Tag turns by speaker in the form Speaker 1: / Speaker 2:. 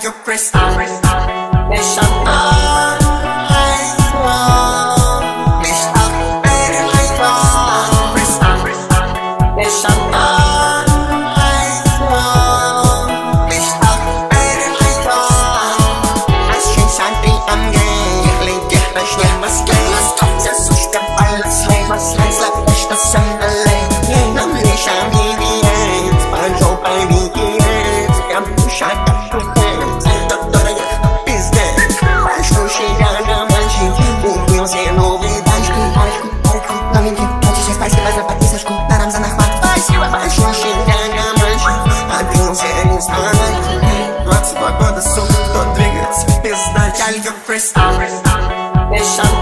Speaker 1: liga presta, deixa andar. Deixa ver legal, deixa andar. Deixa ver legal. Acho que sempre amei, liga nas lemas que Jesus que balas lemas, leva esta cena leve. Não me deixa me virar, mas eu pai me querer. Eu puxa a doutora pisca, mas não chega na margem. O Deus é novidade que não me quer, já faz que vai na patrícia, escutarmos a narrar. Mas não chega na margem, a Deus é instante. Lots of my brothers, so don't drink it, it's business. Liga presta, deixa